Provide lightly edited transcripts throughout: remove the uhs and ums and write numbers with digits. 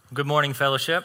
Good morning, fellowship.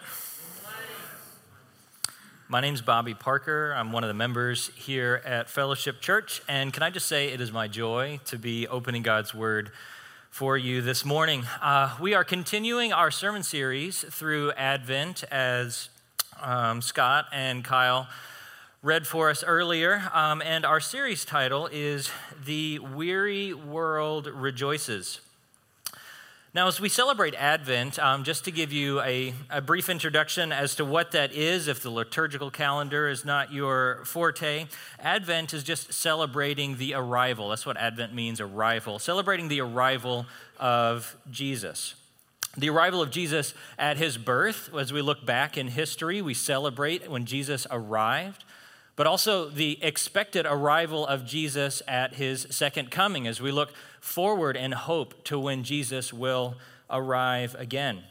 My name's Bobby Parker. I'm one of the members here at Fellowship Church, and can I just say it is my joy to be opening God's Word for you this morning. We are continuing our sermon series through Advent as Scott and Kyle read for us earlier, and our series title is The Weary World Rejoices. Now, as we celebrate Advent, just to give you a brief introduction as to what that is, if the liturgical calendar is not your forte, Advent is just celebrating the arrival. That's what Advent means, arrival. Celebrating the arrival of Jesus. The arrival of Jesus at his birth. As we look back in history, we celebrate when Jesus arrived, but also the expected arrival of Jesus at his second coming as we look forward and hope to when Jesus will arrive again.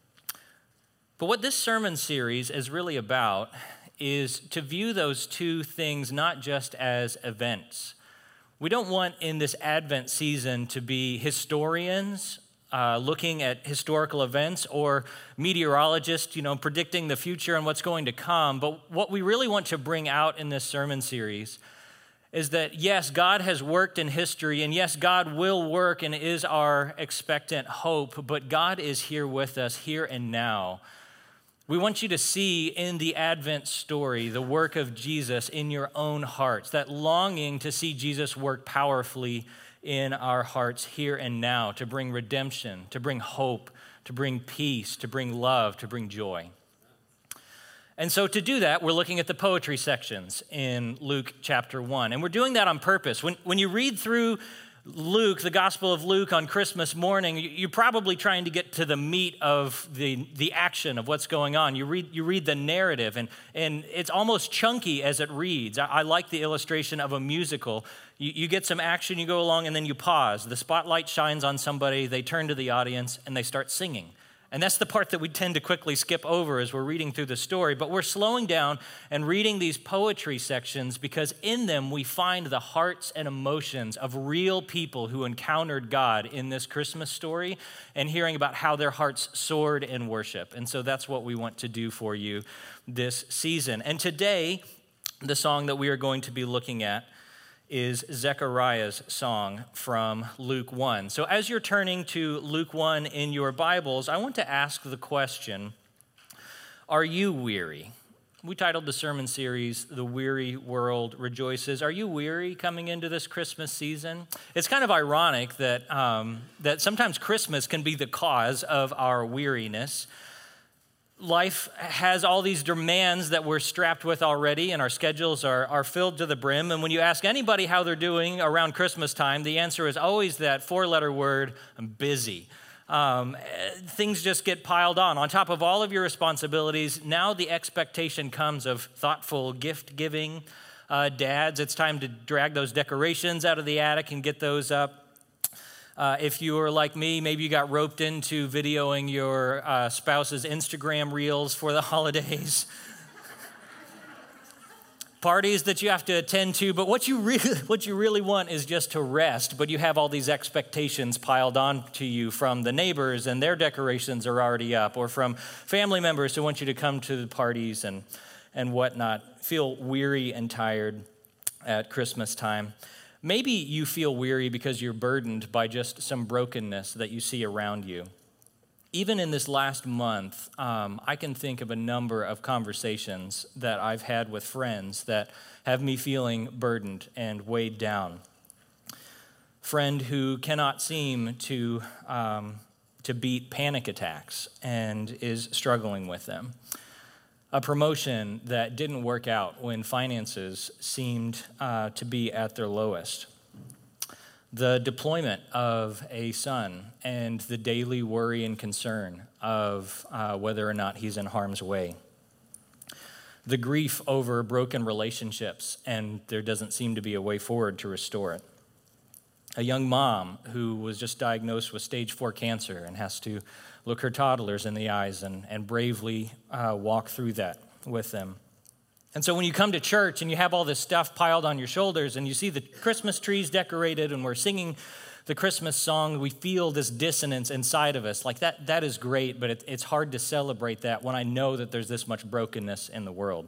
But what this sermon series is really about is to view those two things not just as events. We don't want in this Advent season to be historians looking at historical events or meteorologists, predicting the future and what's going to come. But what we really want to bring out in this sermon series is that, yes, God has worked in history, and yes, God will work and is our expectant hope, but God is here with us, here and now. We want you to see in the Advent story the work of Jesus in your own hearts, that longing to see Jesus work powerfully in our hearts here and now, to bring redemption, to bring hope, to bring peace, to bring love, to bring joy. And so to do that, we're looking at the poetry sections in Luke chapter 1. And we're doing that on purpose. When you read through Luke, the Gospel of Luke on Christmas morning, you're probably trying to get to the meat of the action of what's going on. You read the narrative, and it's almost chunky as it reads. I like the illustration of a musical. You get some action, you go along, and then you pause. The spotlight shines on somebody, they turn to the audience, and they start singing. And that's the part that we tend to quickly skip over as we're reading through the story. But we're slowing down and reading these poetry sections because in them we find the hearts and emotions of real people who encountered God in this Christmas story and hearing about how their hearts soared in worship. And so that's what we want to do for you this season. And today, the song that we are going to be looking at is Zechariah's song from Luke 1. So as you're turning to Luke 1 in your Bibles, I want to ask the question, are you weary? We titled the sermon series, The Weary World Rejoices. Are you weary coming into this Christmas season? It's kind of ironic that sometimes Christmas can be the cause of our weariness. Life has all these demands that we're strapped with already, and our schedules are filled to the brim. And when you ask anybody how they're doing around Christmas time, the answer is always that four-letter word, I'm busy. Things just get piled on. On top of all of your responsibilities, now the expectation comes of thoughtful gift giving. Dads, it's time to drag those decorations out of the attic and get those up. If you were like me, maybe you got roped into videoing your spouse's Instagram reels for the holidays. Parties that you have to attend to, but what you really want is just to rest, but you have all these expectations piled on to you from the neighbors and their decorations are already up, or from family members who want you to come to the parties and whatnot. Feel weary and tired at Christmas time. Maybe you feel weary because you're burdened by just some brokenness that you see around you. Even in this last month, I can think of a number of conversations that I've had with friends that have me feeling burdened and weighed down. Friend who cannot seem to beat panic attacks and is struggling with them. A promotion that didn't work out when finances seemed to be at their lowest. The deployment of a son and the daily worry and concern of whether or not he's in harm's way. The grief over broken relationships and there doesn't seem to be a way forward to restore it. A young mom who was just diagnosed with stage 4 cancer and has to look her toddlers in the eyes and bravely walk through that with them. And so when you come to church and you have all this stuff piled on your shoulders and you see the Christmas trees decorated and we're singing the Christmas song, we feel this dissonance inside of us. Like that is great, but it's hard to celebrate that when I know that there's this much brokenness in the world.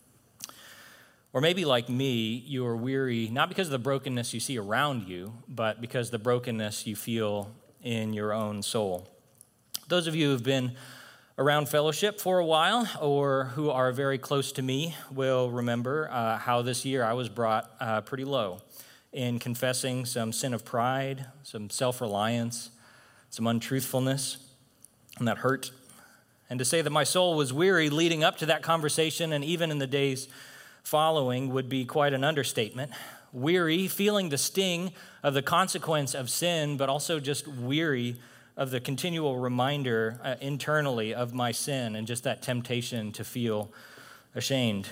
Or maybe like me, you are weary, not because of the brokenness you see around you, but because the brokenness you feel in your own soul. Those of you who've been around Fellowship for a while or who are very close to me will remember how this year I was brought pretty low in confessing some sin of pride, some self-reliance, some untruthfulness, and that hurt. And to say that my soul was weary leading up to that conversation and even in the days following would be quite an understatement. Weary, feeling the sting of the consequence of sin, but also just weary of the continual reminder internally of my sin and just that temptation to feel ashamed.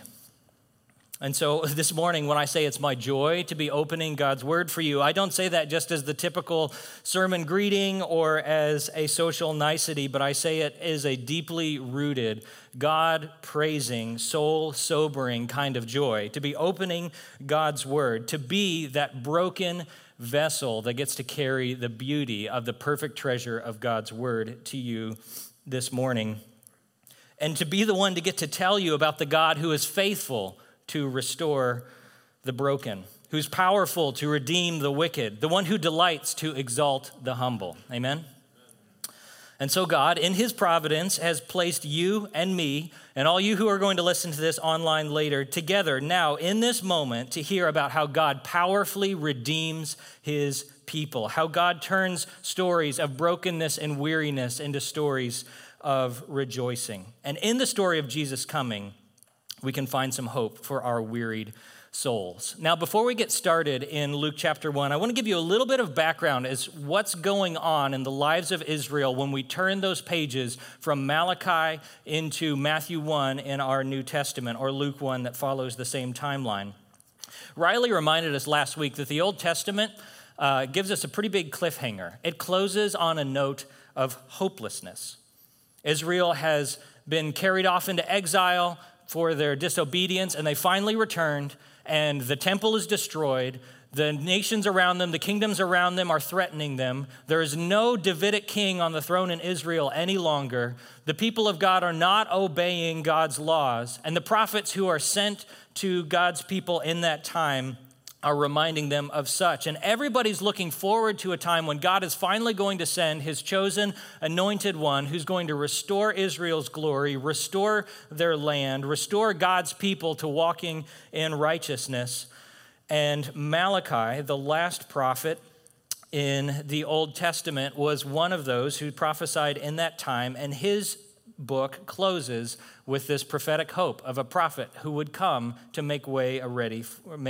And so this morning, when I say it's my joy to be opening God's word for you, I don't say that just as the typical sermon greeting or as a social nicety, but I say it as a deeply rooted, God-praising, soul-sobering kind of joy, to be opening God's word, to be that broken vessel that gets to carry the beauty of the perfect treasure of God's word to you this morning, and to be the one to get to tell you about the God who is faithful to restore the broken, who's powerful to redeem the wicked, the one who delights to exalt the humble. Amen? And so God, in his providence, has placed you and me and all you who are going to listen to this online later together now in this moment to hear about how God powerfully redeems his people, how God turns stories of brokenness and weariness into stories of rejoicing. And in the story of Jesus coming, we can find some hope for our wearied souls. Now, before we get started in Luke chapter 1, I want to give you a little bit of background as what's going on in the lives of Israel when we turn those pages from Malachi into Matthew 1 in our New Testament, or Luke 1 that follows the same timeline. Riley reminded us last week that the Old Testament gives us a pretty big cliffhanger. It closes on a note of hopelessness. Israel has been carried off into exile for their disobedience, and they finally returned, and the temple is destroyed. The nations around them, the kingdoms around them are threatening them. There is no Davidic king on the throne in Israel any longer. The people of God are not obeying God's laws, and the prophets who are sent to God's people in that time are reminding them of such. And everybody's looking forward to a time when God is finally going to send his chosen anointed one who's going to restore Israel's glory, restore their land, restore God's people to walking in righteousness. And Malachi, the last prophet in the Old Testament, was one of those who prophesied in that time, and his book closes with this prophetic hope of a prophet who would come to make a way ready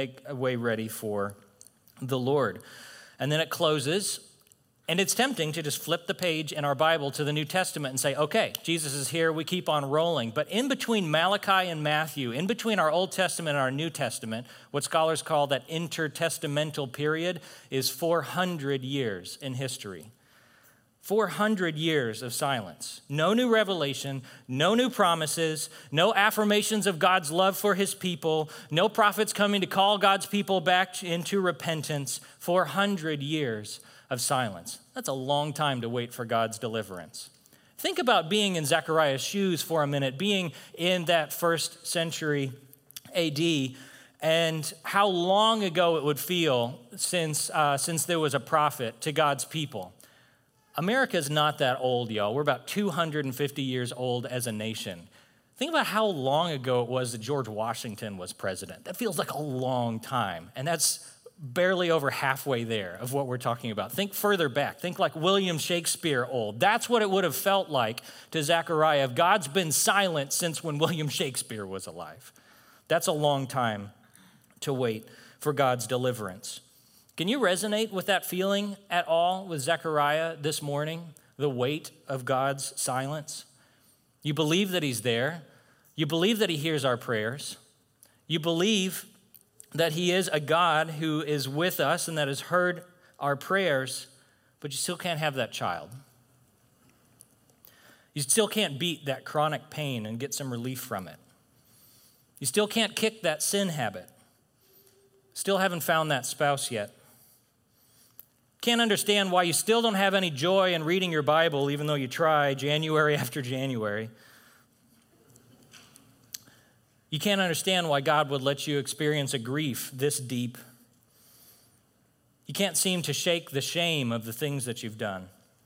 for the Lord. And then it closes, and it's tempting to just flip the page in our Bible to the New Testament and say, okay, Jesus is here, we keep on rolling. But in between Malachi and Matthew, in between our Old Testament and our New Testament, what scholars call that intertestamental period is 400 years in history. 400 years of silence. No new revelation, no new promises, no affirmations of God's love for his people, no prophets coming to call God's people back into repentance. 400 years of silence. That's a long time to wait for God's deliverance. Think about being in Zechariah's shoes for a minute, being in that first century AD, and how long ago it would feel since there was a prophet to God's people. America's not that old, y'all. We're about 250 years old as a nation. Think about how long ago it was that George Washington was president. That feels like a long time, and that's barely over halfway there of what we're talking about. Think further back. Think like William Shakespeare old. That's what it would have felt like to Zechariah if God's been silent since when William Shakespeare was alive. That's a long time to wait for God's deliverance. Can you resonate with that feeling at all with Zechariah this morning, the weight of God's silence? You believe that he's there. You believe that he hears our prayers. You believe that he is a God who is with us and that has heard our prayers, but you still can't have that child. You still can't beat that chronic pain and get some relief from it. You still can't kick that sin habit. Still haven't found that spouse yet. Can't understand why you still don't have any joy in reading your Bible, even though you try January after January. You can't understand why God would let you experience a grief this deep. You can't seem to shake the shame of the things that you've done.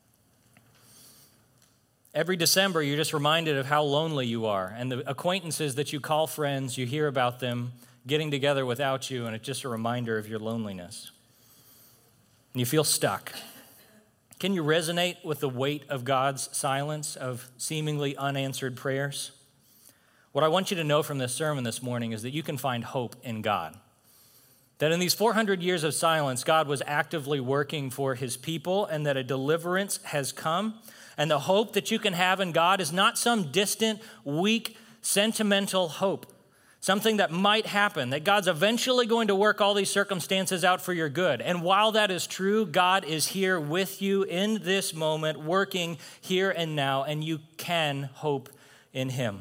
Every December, you're just reminded of how lonely you are, and the acquaintances that you call friends, you hear about them getting together without you, and it's just a reminder of your loneliness. And you feel stuck. Can you resonate with the weight of God's silence, of seemingly unanswered prayers? What I want you to know from this sermon this morning is that you can find hope in God. That in these 400 years of silence, God was actively working for his people, and that a deliverance has come. And the hope that you can have in God is not some distant, weak, sentimental hope. Something that might happen, that God's eventually going to work all these circumstances out for your good. And while that is true, God is here with you in this moment, working here and now, and you can hope in him.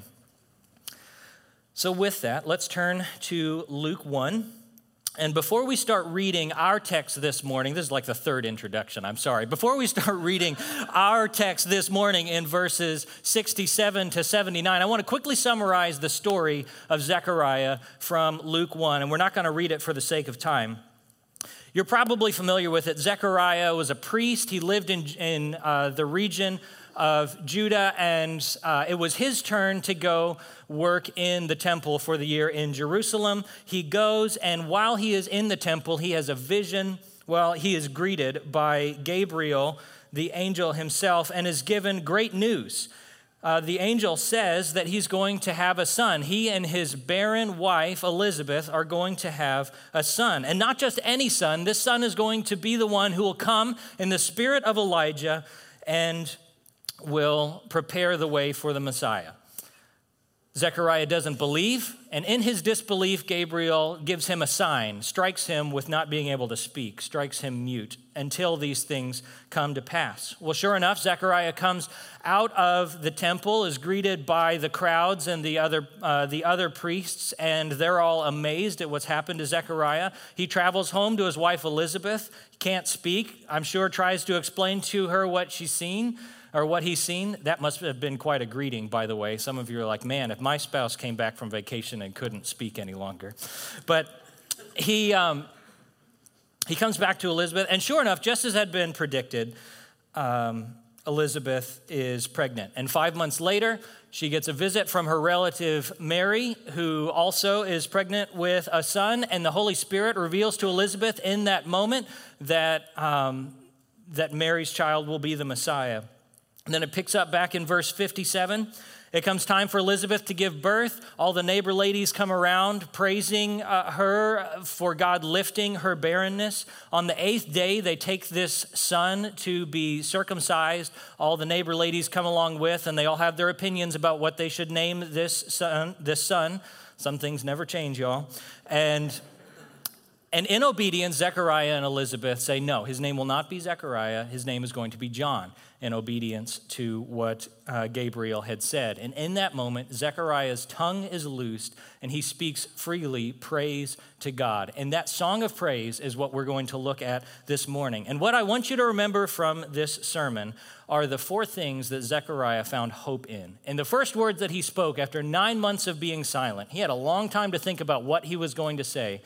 So with that, let's turn to Luke 1. And before we start reading our text this morning, this is like the third introduction, I'm sorry. Before we start reading our text this morning in verses 67 to 79, I want to quickly summarize the story of Zechariah from Luke 1, and we're not going to read it for the sake of time. You're probably familiar with it. Zechariah was a priest. He lived in the region of Judah, and it was his turn to go work in the temple for the year in Jerusalem. He goes, and while he is in the temple, he has a vision. Well, he is greeted by Gabriel, the angel himself, and is given great news. The angel says that he's going to have a son. He and his barren wife, Elizabeth, are going to have a son. And not just any son. This son is going to be the one who will come in the spirit of Elijah and will prepare the way for the Messiah. Zechariah doesn't believe, and in his disbelief, Gabriel gives him a sign, strikes him with not being able to speak, strikes him mute until these things come to pass. Well, sure enough, Zechariah comes out of the temple, is greeted by the crowds and the other priests, and they're all amazed at what's happened to Zechariah. He travels home to his wife Elizabeth, can't speak, I'm sure tries to explain to her what she's seen, or what he's seen. That must have been quite a greeting, by the way. Some of you are like, man, if my spouse came back from vacation and couldn't speak any longer. But he comes back to Elizabeth, and sure enough, just as had been predicted, Elizabeth is pregnant. And 5 months later, she gets a visit from her relative Mary, who also is pregnant with a son, and the Holy Spirit reveals to Elizabeth in that moment that Mary's child will be the Messiah. And then it picks up back in verse 57. It comes time for Elizabeth to give birth. All the neighbor ladies come around praising her for God lifting her barrenness. On the 8th day, they take this son to be circumcised. All the neighbor ladies come along with, and they all have their opinions about what they should name this son. Some things never change, y'all. And in obedience, Zechariah and Elizabeth say, no, his name will not be Zechariah. His name is going to be John, in obedience to what Gabriel had said. And in that moment, Zechariah's tongue is loosed, and he speaks freely praise to God. And that song of praise is what we're going to look at this morning. And what I want you to remember from this sermon are the 4 things that Zechariah found hope in. And the first words that he spoke after 9 months of being silent, he had a long time to think about what he was going to say.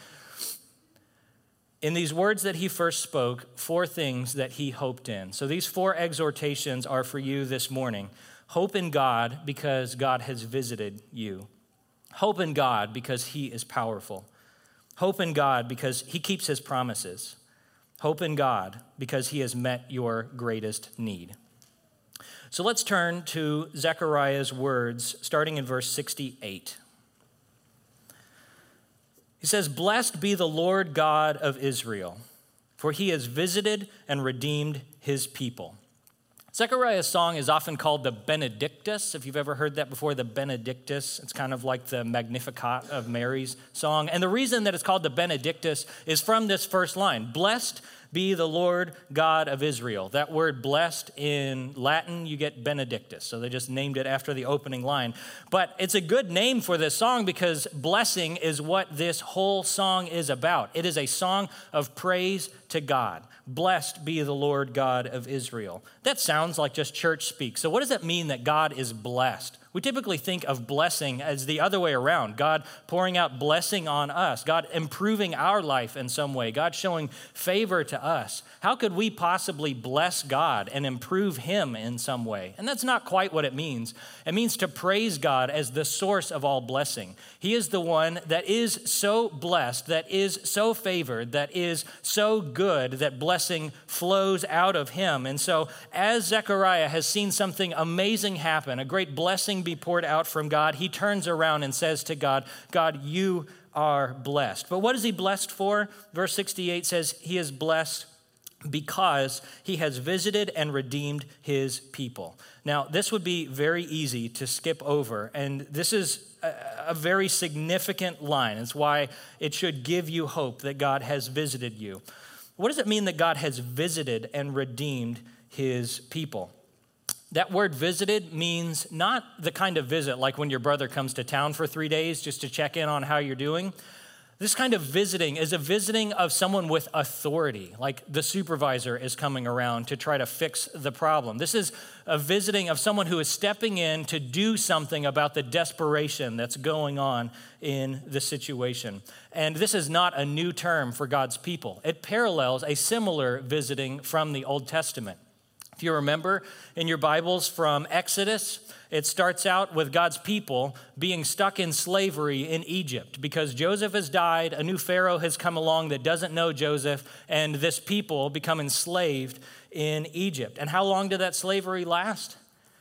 In these words that he first spoke, 4 things that he hoped in. So these 4 exhortations are for you this morning. Hope in God because God has visited you. Hope in God because he is powerful. Hope in God because he keeps his promises. Hope in God because he has met your greatest need. So let's turn to Zechariah's words, starting in verse 68. He says, "Blessed be the Lord God of Israel, for he has visited and redeemed his people." Zechariah's song is often called the Benedictus. If you've ever heard that before, the Benedictus, it's kind of like the Magnificat of Mary's song. And the reason that it's called the Benedictus is from this first line. Blessed be the Lord God of Israel. That word blessed in Latin, you get Benedictus. So they just named it after the opening line. But it's a good name for this song because blessing is what this whole song is about. It is a song of praise to God. Blessed be the Lord God of Israel. That sounds like just church speak. So what does it mean that God is blessed? We typically think of blessing as the other way around. God pouring out blessing on us. God improving our life in some way. God showing favor to us. How could we possibly bless God and improve him in some way? And that's not quite what it means. It means to praise God as the source of all blessing. He is the one that is so blessed, that is so favored, that is so good that blessing flows out of him. And so as Zechariah has seen something amazing happen, a great blessing be poured out from God, he turns around and says to God, God, you are blessed. But what is he blessed for? Verse 68 says he is blessed because he has visited and redeemed his people. Now, this would be very easy to skip over, and this is a very significant line. It's why it should give you hope that God has visited you. What does it mean that God has visited and redeemed his people? That word visited means not the kind of visit like when your brother comes to town for 3 days just to check in on how you're doing. This kind of visiting is a visiting of someone with authority, like the supervisor is coming around to try to fix the problem. This is a visiting of someone who is stepping in to do something about the desperation that's going on in the situation. And this is not a new term for God's people. It parallels a similar visiting from the Old Testament. If you remember in your Bibles from Exodus, it starts out with God's people being stuck in slavery in Egypt because Joseph has died, a new Pharaoh has come along that doesn't know Joseph, and this people become enslaved in Egypt. And how long did that slavery last?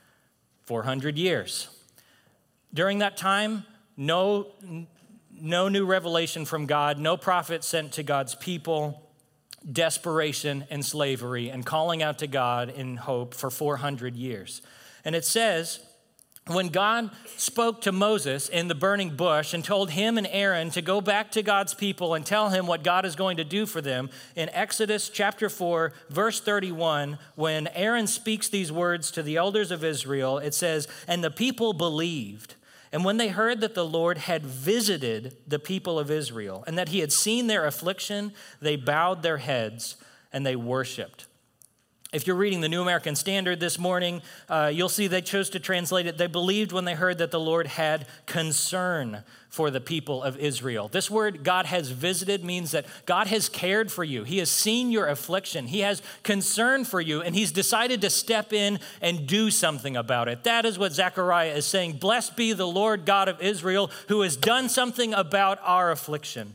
400 years. During that time, no new revelation from God, no prophet sent to God's people, desperation and slavery and calling out to God in hope for 400 years. And it says, when God spoke to Moses in the burning bush and told him and Aaron to go back to God's people and tell him what God is going to do for them, in Exodus chapter 4, verse 31, when Aaron speaks these words to the elders of Israel, it says, and the people believed. And when they heard that the Lord had visited the people of Israel and that he had seen their affliction, they bowed their heads and they worshiped. If you're reading the New American Standard this morning, you'll see they chose to translate it, they believed when they heard that the Lord had concern for the people of Israel. This word, God has visited, means that God has cared for you. He has seen your affliction. He has concern for you, and he's decided to step in and do something about it. That is what Zechariah is saying. Blessed be the Lord God of Israel, who has done something about our affliction.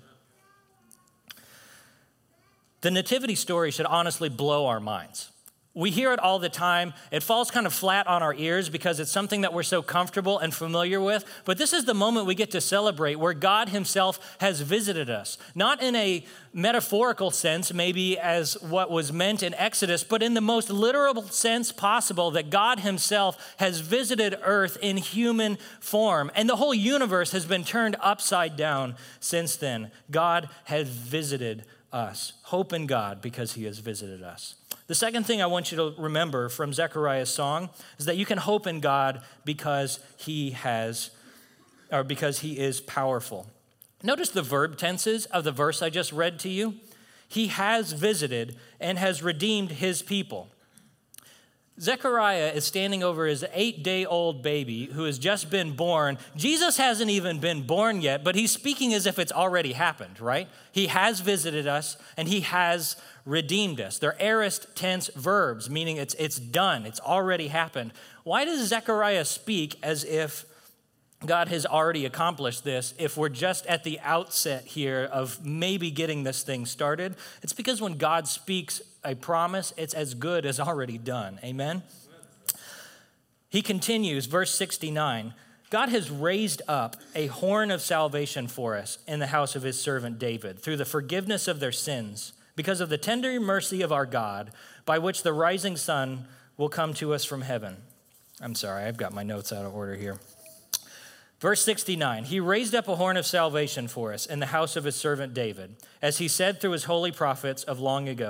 The nativity story should honestly blow our minds. We hear it all the time. It falls kind of flat on our ears because it's something that we're so comfortable and familiar with. But this is the moment we get to celebrate where God himself has visited us. Not in a metaphorical sense, maybe as what was meant in Exodus, but in the most literal sense possible, that God himself has visited earth in human form. And the whole universe has been turned upside down since then. God has visited us. Hope in God because he has visited us. The second thing I want you to remember from Zechariah's song is that you can hope in God because he is powerful. Notice the verb tenses of the verse I just read to you. He has visited and has redeemed his people. Zechariah is standing over his 8-day-old baby who has just been born. Jesus hasn't even been born yet, but he's speaking as if it's already happened, right? He has visited us and he has redeemed us. They're aorist tense verbs, meaning it's done. It's already happened. Why does Zechariah speak as if God has already accomplished this if we're just at the outset here of maybe getting this thing started? It's because when God speaks a promise, it's as good as already done. Amen? He continues, verse 69, God has raised up a horn of salvation for us in the house of his servant David through the forgiveness of their sins because of the tender mercy of our God by which the rising sun will come to us from heaven. I'm sorry, I've got my notes out of order here. Verse 69, he raised up a horn of salvation for us in the house of his servant David, as he said through his holy prophets of long ago,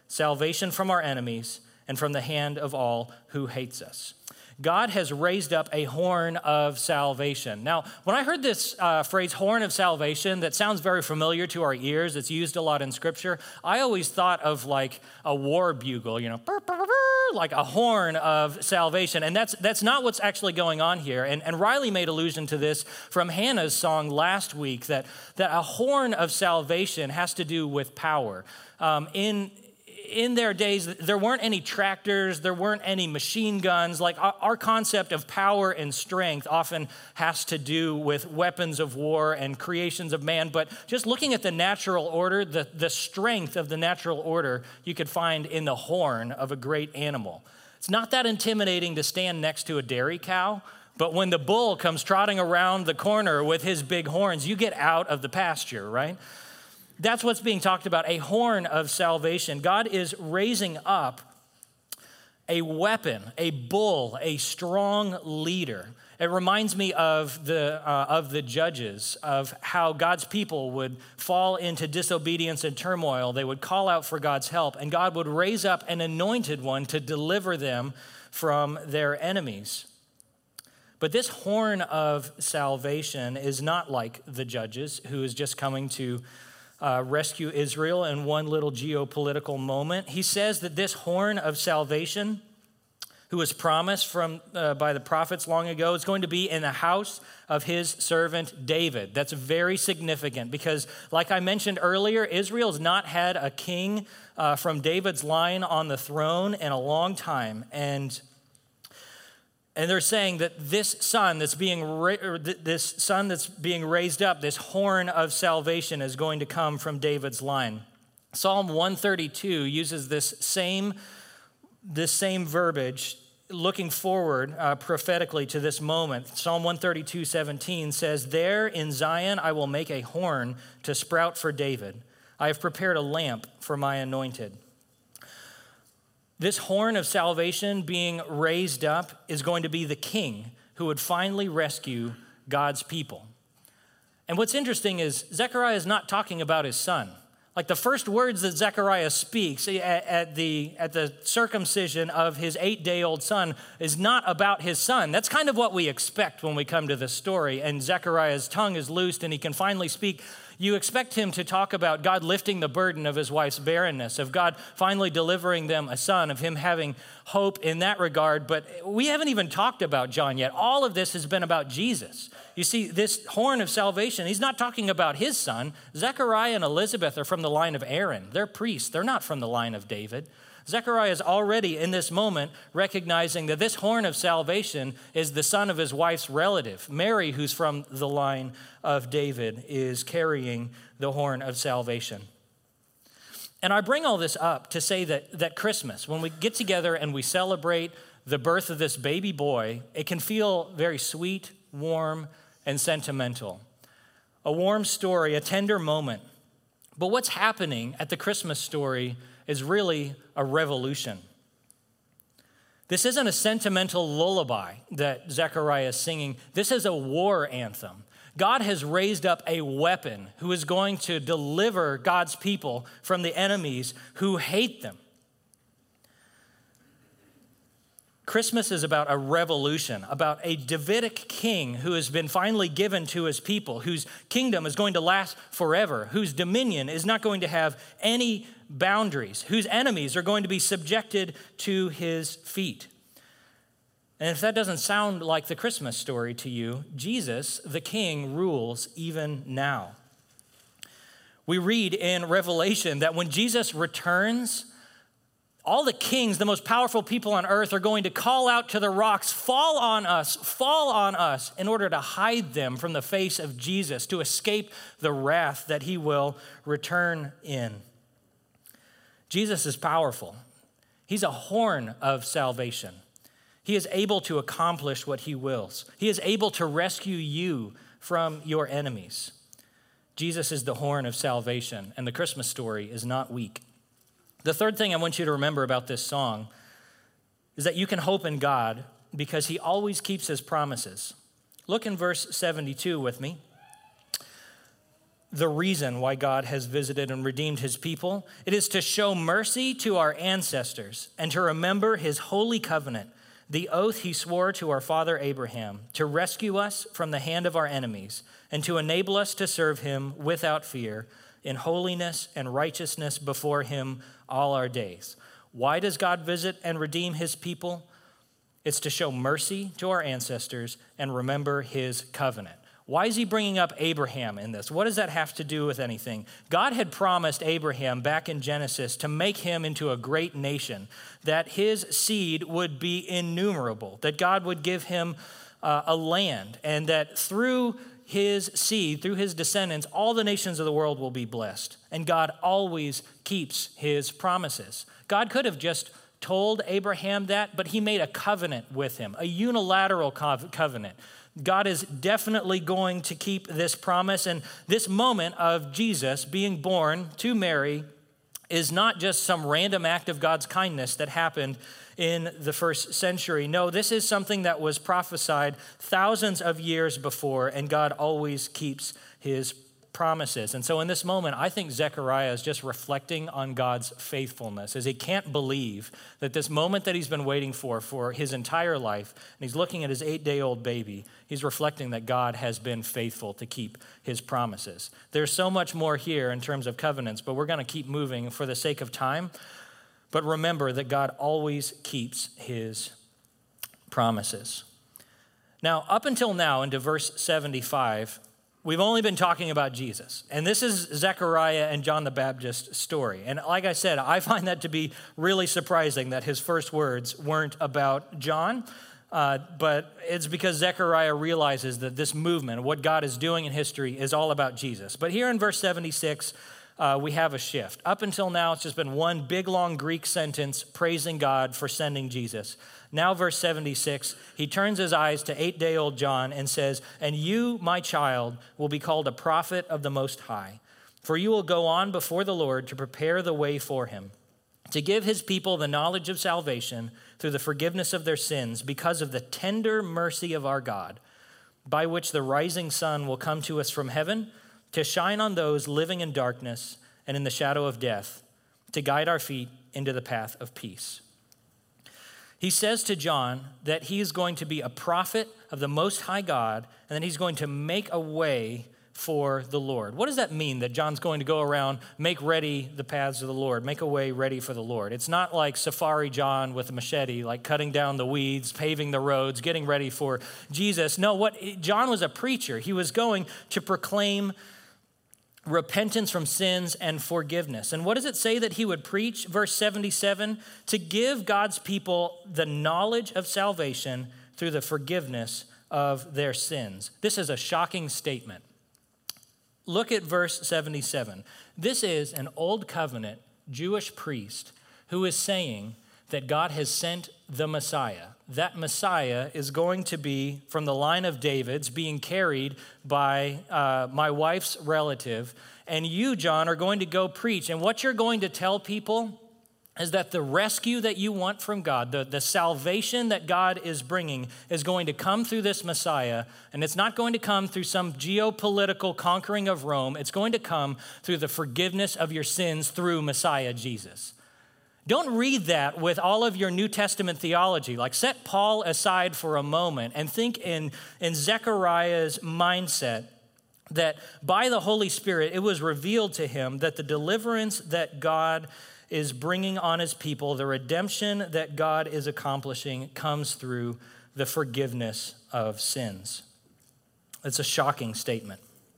salvation from our enemies, and from the hand of all who hates us. God has raised up a horn of salvation. Now, when I heard this phrase, horn of salvation, that sounds very familiar to our ears. It's used a lot in Scripture. I always thought of like a war bugle, like a horn of salvation. And that's not what's actually going on here. And Riley made allusion to this from Hannah's song last week, that a horn of salvation has to do with power. In their days, there weren't any tractors, there weren't any machine guns. Like our concept of power and strength often has to do with weapons of war and creations of man. But just looking at the natural order, the strength of the natural order you could find in the horn of a great animal. It's not that intimidating to stand next to a dairy cow, but when the bull comes trotting around the corner with his big horns, you get out of the pasture, right? That's what's being talked about, a horn of salvation. God is raising up a weapon, a bull, a strong leader. It reminds me of the judges, of how God's people would fall into disobedience and turmoil. They would call out for God's help, and God would raise up an anointed one to deliver them from their enemies. But this horn of salvation is not like the judges, who is just coming to rescue Israel in one little geopolitical moment. He says that this horn of salvation, who was promised by the prophets long ago, is going to be in the house of his servant David. That's very significant because, like I mentioned earlier, Israel has not had a king from David's line on the throne in a long time. And they're saying that this son that's being raised up, this horn of salvation, is going to come from David's line. Psalm 132 uses this same verbiage, looking forward prophetically to this moment. Psalm 132:17 says, "There in Zion I will make a horn to sprout for David. I have prepared a lamp for my anointed." This horn of salvation being raised up is going to be the king who would finally rescue God's people. And what's interesting is Zechariah is not talking about his son. Like the first words that Zechariah speaks at the circumcision of his 8-day-old son is not about his son. That's kind of what we expect when we come to this story, and Zechariah's tongue is loosed and he can finally speak. You expect him to talk about God lifting the burden of his wife's barrenness, of God finally delivering them a son, of him having hope in that regard. But we haven't even talked about John yet. All of this has been about Jesus. You see, this horn of salvation, he's not talking about his son. Zechariah and Elizabeth are from the line of Aaron. They're priests. They're not from the line of David. Zechariah is already in this moment recognizing that this horn of salvation is the son of his wife's relative. Mary, who's from the line of David, is carrying the horn of salvation. And I bring all this up to say that Christmas, when we get together and we celebrate the birth of this baby boy, it can feel very sweet, warm, and sentimental. A warm story, a tender moment. But what's happening at the Christmas story is really a revolution. This isn't a sentimental lullaby that Zechariah is singing. This is a war anthem. God has raised up a weapon who is going to deliver God's people from the enemies who hate them. Christmas is about a revolution, about a Davidic king who has been finally given to his people, whose kingdom is going to last forever, whose dominion is not going to have any boundaries, whose enemies are going to be subjected to his feet. And if that doesn't sound like the Christmas story to you, Jesus, the king, rules even now. We read in Revelation that when Jesus returns, all the kings, the most powerful people on earth, are going to call out to the rocks, fall on us, in order to hide them from the face of Jesus, to escape the wrath that he will return in. Jesus is powerful. He's a horn of salvation. He is able to accomplish what he wills. He is able to rescue you from your enemies. Jesus is the horn of salvation, and the Christmas story is not weak. The third thing I want you to remember about this song is that you can hope in God because he always keeps his promises. Look in verse 72 with me. the reason why God has visited and redeemed his people. It is to show mercy to our ancestors and to remember his holy covenant, the oath he swore to our father Abraham, to rescue us from the hand of our enemies and to enable us to serve him without fear in holiness and righteousness before him all our days. Why does God visit and redeem his people? It's to show mercy to our ancestors and remember his covenant. Why is he bringing up Abraham in this? What does that have to do with anything? God had promised Abraham back in Genesis to make him into a great nation, that his seed would be innumerable, that God would give him a land, and that through his seed, through his descendants, all the nations of the world will be blessed. And God always keeps his promises. God could have just told Abraham that, but he made a covenant with him, a unilateral covenant. God is definitely going to keep this promise. And this moment of Jesus being born to Mary is not just some random act of God's kindness that happened in the first century. No, this is something that was prophesied thousands of years before, and God always keeps his promises. And so in this moment, I think Zechariah is just reflecting on God's faithfulness, as he can't believe that this moment that he's been waiting for his entire life, and he's looking at his 8-day-old baby, he's reflecting that God has been faithful to keep his promises. There's so much more here in terms of covenants, but we're going to keep moving for the sake of time. But remember that God always keeps his promises. Now, up until now, into verse 75, we've only been talking about Jesus. And this is Zechariah and John the Baptist's story. And like I said, I find that to be really surprising that his first words weren't about John. But it's because Zechariah realizes that this movement, what God is doing in history, is all about Jesus. But here in verse 76, we have a shift. Up until now, it's just been one big, long Greek sentence praising God for sending Jesus. Now, verse 76, he turns his eyes to 8-day-old John and says, "And you, my child, will be called a prophet of the Most High, for you will go on before the Lord to prepare the way for him, to give his people the knowledge of salvation through the forgiveness of their sins because of the tender mercy of our God, by which the rising sun will come to us from heaven, to shine on those living in darkness and in the shadow of death, to guide our feet into the path of peace." He says to John that he is going to be a prophet of the Most High God, and that he's going to make a way for the Lord. What does that mean, that John's going to go around, make ready the paths of the Lord, make a way ready for the Lord? It's not like Safari John with a machete, like cutting down the weeds, paving the roads, getting ready for Jesus. No, John was a preacher. He was going to proclaim repentance from sins and forgiveness. And what does it say that he would preach? Verse 77, to give God's people the knowledge of salvation through the forgiveness of their sins. This is a shocking statement. Look at verse 77. This is an old covenant Jewish priest who is saying that God has sent the Messiah. That Messiah is going to be from the line of David's, being carried by my wife's relative. And you, John, are going to go preach. And what you're going to tell people is that the rescue that you want from God, the salvation that God is bringing, is going to come through this Messiah. And it's not going to come through some geopolitical conquering of Rome. It's going to come through the forgiveness of your sins through Messiah Jesus. Don't read that with all of your New Testament theology. Like, set Paul aside for a moment and think in Zechariah's mindset that by the Holy Spirit, it was revealed to him that the deliverance that God is bringing on his people, the redemption that God is accomplishing, comes through the forgiveness of sins. It's a shocking statement.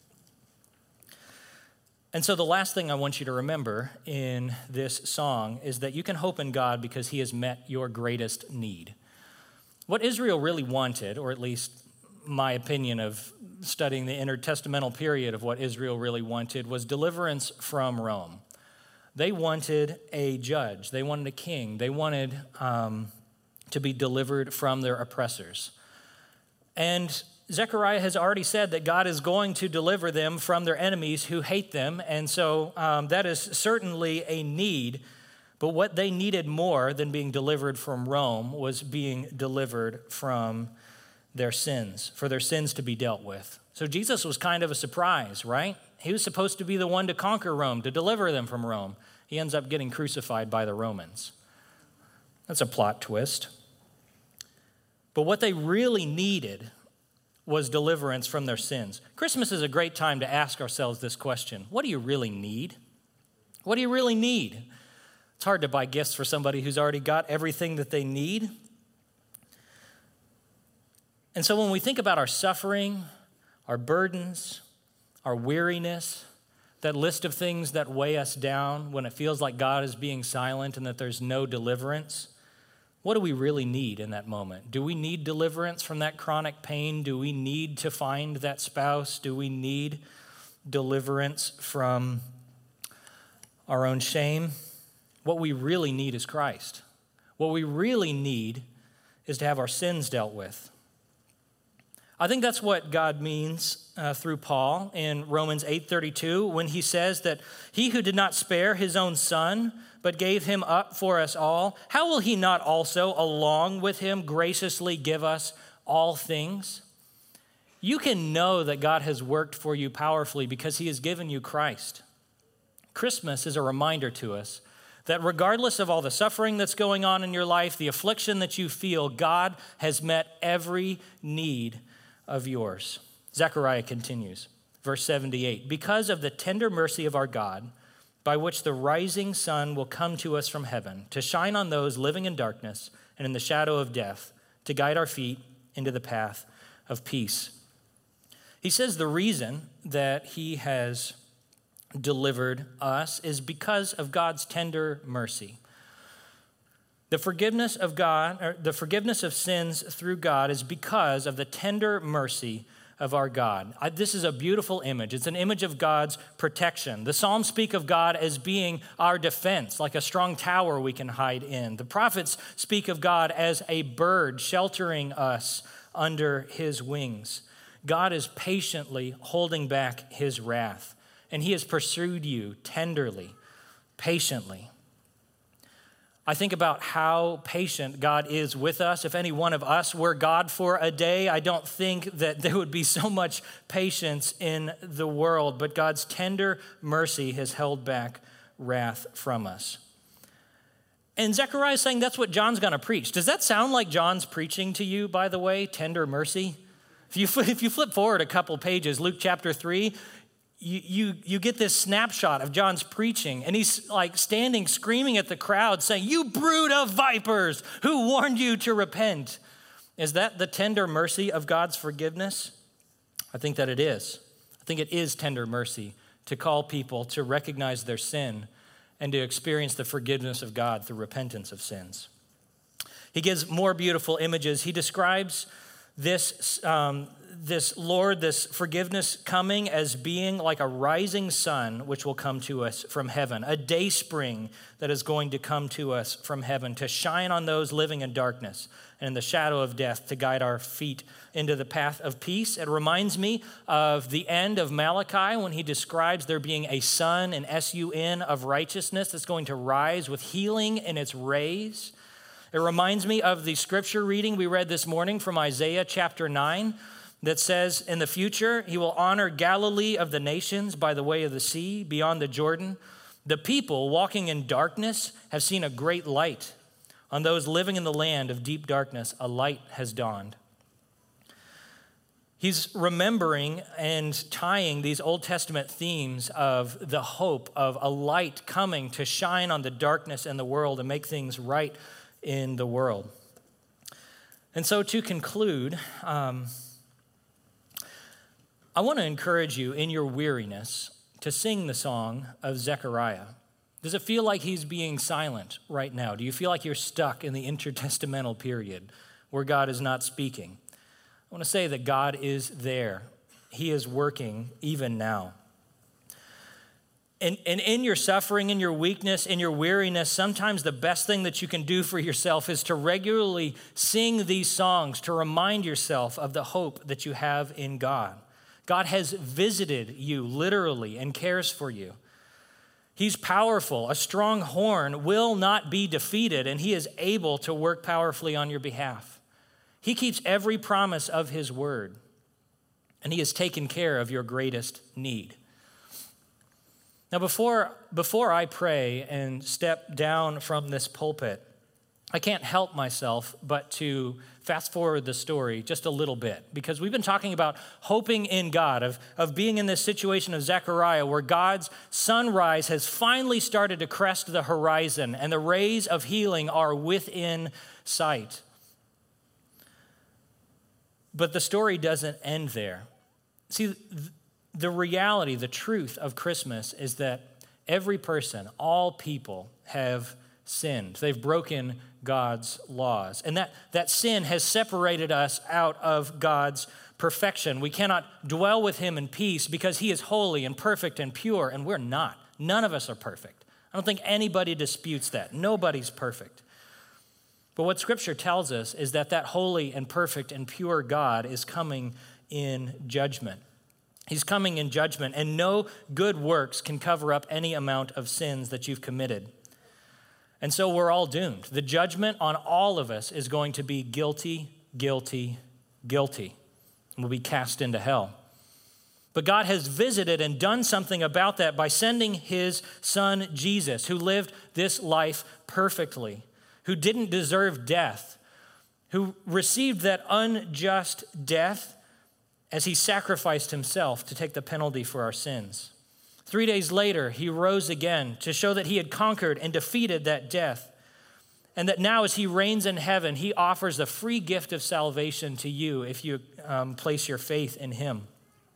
And so the last thing I want you to remember in this song is that you can hope in God because he has met your greatest need. What Israel really wanted, or at least my opinion of studying the intertestamental period of what Israel really wanted, was deliverance from Rome. They wanted a judge. They wanted a king. They wanted to be delivered from their oppressors. And Zechariah has already said that God is going to deliver them from their enemies who hate them. And so that is certainly a need. But what they needed more than being delivered from Rome was being delivered from their sins, for their sins to be dealt with. So Jesus was kind of a surprise, right? He was supposed to be the one to conquer Rome, to deliver them from Rome. He ends up getting crucified by the Romans. That's a plot twist. But what they really needed was deliverance from their sins. Christmas is a great time to ask ourselves this question: what do you really need? What do you really need? It's hard to buy gifts for somebody who's already got everything that they need. And so when we think about our suffering, our burdens, our weariness, that list of things that weigh us down when it feels like God is being silent and that there's no deliverance, what do we really need in that moment? Do we need deliverance from that chronic pain? Do we need to find that spouse? Do we need deliverance from our own shame? What we really need is Christ. What we really need is to have our sins dealt with. I think that's what God means through Paul in Romans 8:32 when he says that he who did not spare his own son, but gave him up for us all, how will he not also, along with him, graciously give us all things? You can know that God has worked for you powerfully because he has given you Christ. Christmas is a reminder to us that regardless of all the suffering that's going on in your life, the affliction that you feel, God has met every need of yours. Zechariah continues, verse 78, because of the tender mercy of our God, by which the rising sun will come to us from heaven, to shine on those living in darkness and in the shadow of death, to guide our feet into the path of peace. He says the reason that he has delivered us is because of God's tender mercy. The forgiveness of God, or the forgiveness of sins through God, is because of the tender mercy of our God. This is a beautiful image. It's an image of God's protection. The Psalms speak of God as being our defense, like a strong tower we can hide in. The prophets speak of God as a bird sheltering us under his wings. God is patiently holding back his wrath, and he has pursued you tenderly, patiently. I think about how patient God is with us. If any one of us were God for a day, I don't think that there would be so much patience in the world, but God's tender mercy has held back wrath from us. And Zechariah is saying that's what John's going to preach. Does that sound like John's preaching to you, by the way, tender mercy? If you flip forward a couple pages, Luke chapter 3, you get this snapshot of John's preaching, and he's like standing screaming at the crowd saying, "You brood of vipers, who warned you to repent?" Is that the tender mercy of God's forgiveness? I think that it is. I think it is tender mercy to call people to recognize their sin and to experience the forgiveness of God through repentance of sins. He gives more beautiful images. He describes this forgiveness coming as being like a rising sun, which will come to us from heaven, a day spring that is going to come to us from heaven to shine on those living in darkness and in the shadow of death, to guide our feet into the path of peace. It reminds me of the end of Malachi when he describes there being a sun, an S-U-N, of righteousness that's going to rise with healing in its rays. It reminds me of the scripture reading we read this morning from Isaiah chapter 9 that says, in the future, he will honor Galilee of the nations by the way of the sea, beyond the Jordan. The people walking in darkness have seen a great light. On those living in the land of deep darkness, a light has dawned. He's remembering and tying these Old Testament themes of the hope of a light coming to shine on the darkness in the world and make things right in the world. And so to conclude, I want to encourage you in your weariness to sing the song of Zechariah. Does it feel like he's being silent right now? Do you feel like you're stuck in the intertestamental period where God is not speaking? I want to say that God is there. He is working even now. And in your suffering, in your weakness, in your weariness, sometimes the best thing that you can do for yourself is to regularly sing these songs to remind yourself of the hope that you have in God. God has visited you literally and cares for you. He's powerful. A strong horn will not be defeated, and he is able to work powerfully on your behalf. He keeps every promise of his word, and he has taken care of your greatest need. Now, before I pray and step down from this pulpit, I can't help myself but to fast forward the story just a little bit, because we've been talking about hoping in God, of being in this situation of Zechariah where God's sunrise has finally started to crest the horizon and the rays of healing are within sight. But the story doesn't end there. See, the reality, the truth of Christmas is that every person, all people have sinned. They've broken God's laws. And that sin has separated us out of God's perfection. We cannot dwell with him in peace because he is holy and perfect and pure, and we're not. None of us are perfect. I don't think anybody disputes that. Nobody's perfect. But what Scripture tells us is that holy and perfect and pure God is coming in judgment. He's coming in judgment, and no good works can cover up any amount of sins that you've committed. And so we're all doomed. The judgment on all of us is going to be guilty, guilty, guilty, and we'll be cast into hell. But God has visited and done something about that by sending his son Jesus, who lived this life perfectly, who didn't deserve death, who received that unjust death as he sacrificed himself to take the penalty for our sins. 3 days later, he rose again to show that he had conquered and defeated that death, and that now as he reigns in heaven, he offers the free gift of salvation to you if you place your faith in him.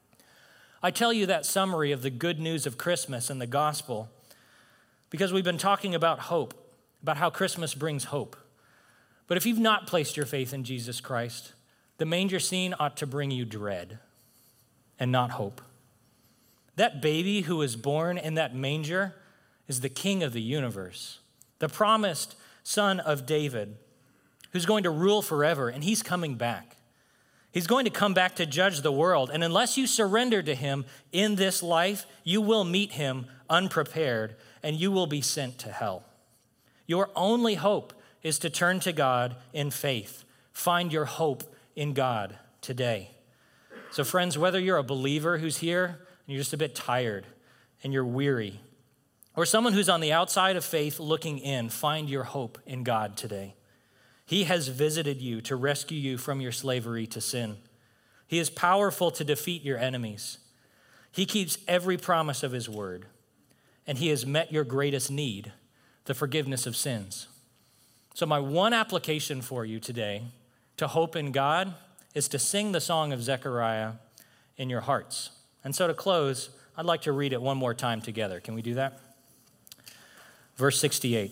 I tell you that summary of the good news of Christmas and the gospel because we've been talking about hope, about how Christmas brings hope. But if you've not placed your faith in Jesus Christ, the manger scene ought to bring you dread and not hope. That baby who was born in that manger is the King of the universe, the promised Son of David, who's going to rule forever, and he's coming back. He's going to come back to judge the world, and unless you surrender to him in this life, you will meet him unprepared, and you will be sent to hell. Your only hope is to turn to God in faith. Find your hope in God today. So friends, whether you're a believer who's here and you're just a bit tired and you're weary, or someone who's on the outside of faith looking in, find your hope in God today. He has visited you to rescue you from your slavery to sin. He is powerful to defeat your enemies. He keeps every promise of his word, and he has met your greatest need, the forgiveness of sins. So my one application for you today to hope in God is to sing the song of Zechariah in your hearts. And so to close, I'd like to read it one more time together. Can we do that? Verse 68.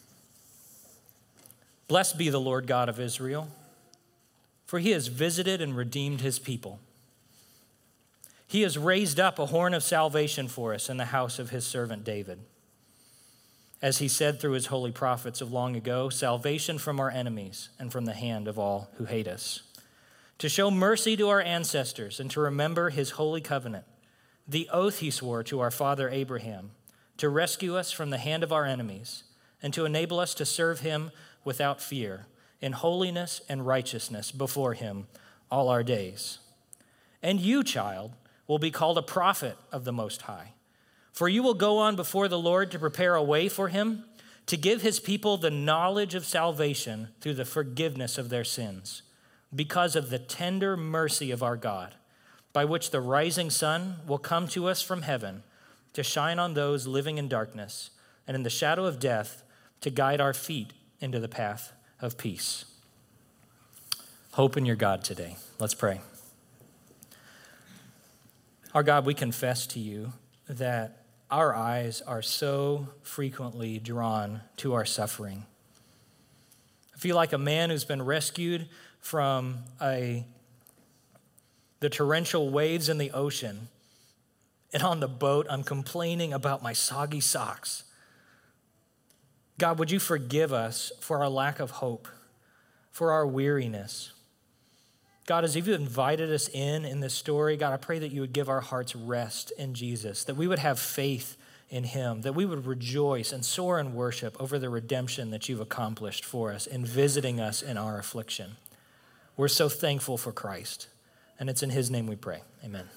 Blessed be the Lord God of Israel, for he has visited and redeemed his people. He has raised up a horn of salvation for us in the house of his servant David. As he said through his holy prophets of long ago, salvation from our enemies and from the hand of all who hate us. To show mercy to our ancestors and to remember his holy covenant, the oath he swore to our father Abraham, to rescue us from the hand of our enemies and to enable us to serve him without fear, in holiness and righteousness before him all our days. And you, child, will be called a prophet of the Most High, for you will go on before the Lord to prepare a way for him, to give his people the knowledge of salvation through the forgiveness of their sins, because of the tender mercy of our God, by which the rising sun will come to us from heaven to shine on those living in darkness and in the shadow of death, to guide our feet into the path of peace. Hope in your God today. Let's pray. Our God, we confess to you that our eyes are so frequently drawn to our suffering. I feel like a man who's been rescued from the torrential waves in the ocean, and on the boat, I'm complaining about my soggy socks. God, would you forgive us for our lack of hope, for our weariness? God, as you've invited us in this story, God, I pray that you would give our hearts rest in Jesus, that we would have faith in him, that we would rejoice and soar in worship over the redemption that you've accomplished for us in visiting us in our affliction. We're so thankful for Christ. And it's in his name we pray. Amen.